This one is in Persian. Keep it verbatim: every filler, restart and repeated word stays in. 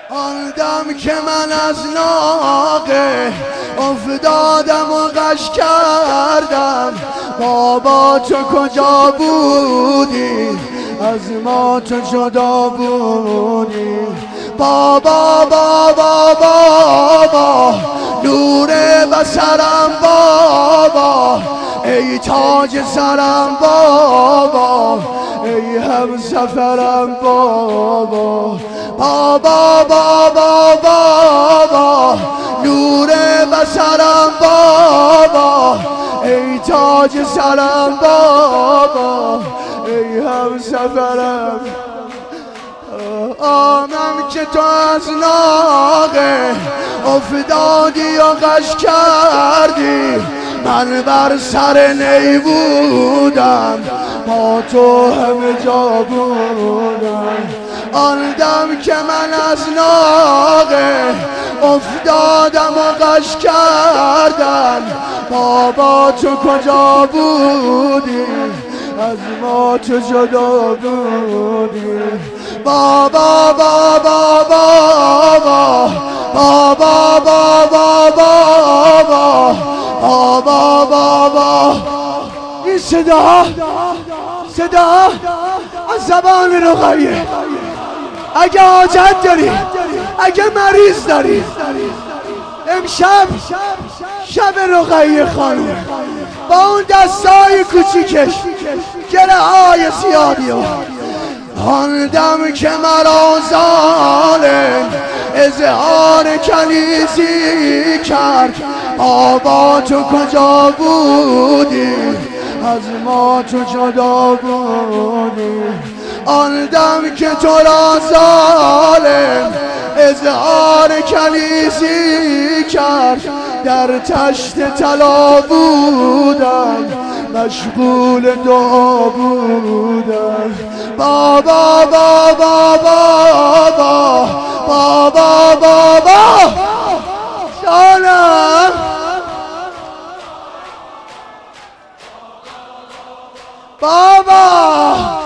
آن دم که من از ناقه افتادم و غش کردم، بابا تو کجا بودی؟ از ما تو جدا بودی. بابا بابا بابا نور بصرم بابا، ای تاج سرم بابا، ای همسفرم بابا. بابا بابا بابا نور بصرم بابا، ای تاج سرم بابا، ای همسفرم. آمم که تو از ناقه افتادی و غش کردی، من بر سر نی بودم با تو همه جا بودم. آن دم که من از ناقه افتادم و غش کردم، بابا تو کجا بودی؟ از ما تو جدا بودی. بابا بابا بابا بابا بابا بابا بابا بابا. این صدا صدا از زبان رقیه. اگه حاجت داری، اگه مریض داری، امشب شب رقیه خانم با اون دستای کوچیکش گره های سیاهی و آن دم که مرا ظالم اظهار کنیزی کرد، بابا تو کجا بودی؟ از ما تو جدا بودی. آن دم که تو را ظالم اظهار کنیزی کرد، در تشت طلا بودم مشغول دعا بودم. بابا بابا بابا بابا بابا جانم. بابا